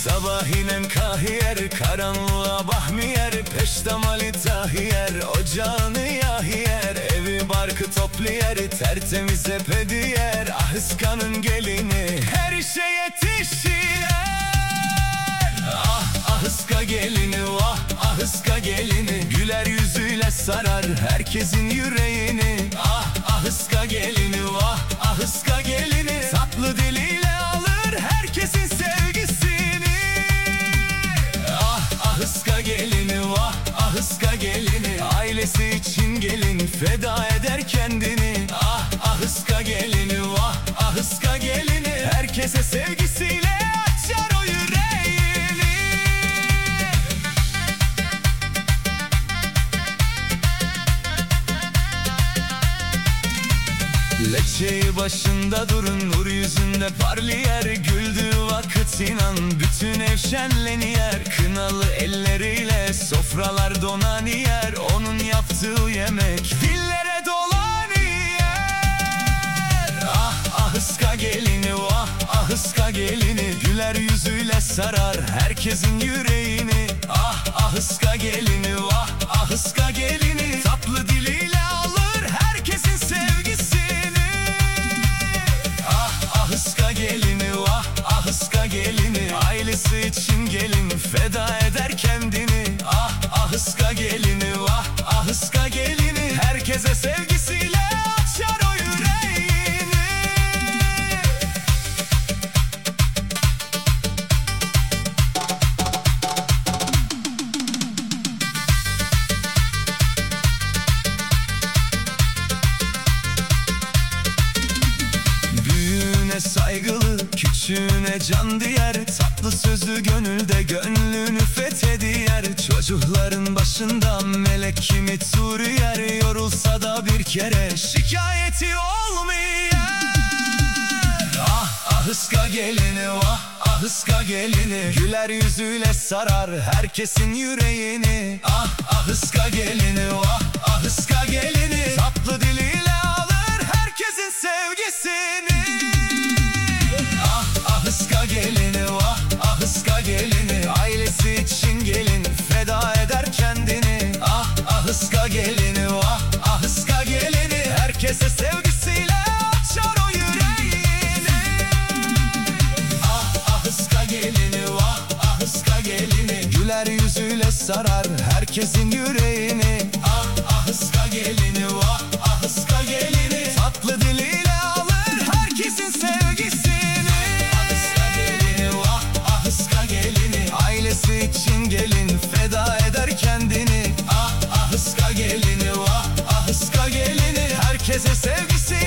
Sabahinen kahiyer, karanlığa bahmiyer, peştemali tahiyer, ocağını yahiyer, evi barkı toplayer, tertemiz hep hediyer. Ahıskanın gelini her işe yetişiyor. Ah ahıska gelini, vah ahıska gelini, güler yüzüyle sarar herkesin yüreğini. Ah ahıska gelini, vah ahıska gelini, tatlı diliyle alır herkesin sevgisini. Ah ahıska gelini, vah ahıska gelini, ailesi için gelin feda eder kendini. Ah ahıska gelini, vah ahıska gelini, herkese sevgisiyle açar o yüreğini. Leçeyi başında durun, nur yüzünde parlıyor, güldüğü vakit inan bütün ev şenleniyor. Kınalı elleriyle sofralar donaniyer, onun yaptığı yemek dillere dolanıyor. Ah ahıska gelini, vah ahıska gelini, güler yüzüyle sarar herkesin yüreğini. Ah ahıska gelini, vah ahıska gelini, tatlı diliyle alır herkesin sevgisini. Ahıska gelini, vah ahıska gelini, ailesi için gelin feda eder kendini. Ah ahıska gelini, vah ahıska gelini, herkese sevgisiyle açar o yüreğini. Büyüğüne saygılı, küçüğüne can diyer, tatlı sözü gönülde gönlünü fethediyer. Çocukların başında melek kimi turuyer, yorulsa da bir kere şikayeti olmuyor. Ah ahıska gelini, vah ahıska gelini, güler yüzüyle sarar herkesin yüreğini. Ah ahıska gelini, vah ahıska gelini, tatlı diliyle alır herkesin sevgisini. Ah ahıska gelini, vah ahıska gelini, ailesi için gelin feda eder kendini. Ah ahıska gelini, vah ahıska gelini, herkese sevgisiyle açar o yüreğini. Ah ahıska gelini, vah ahıska gelini, güler yüzüyle sarar herkesin yüreğini. Ah ahıska gelini, vah ahıska gelini, tatlı diliyle alır herkesin sevgisini. Ahıska gelini, vah ahıska gelini, ailesi için gelin feda eder kendini. Ah ahıska gelini, vah ahıska gelini, herkese sevgisi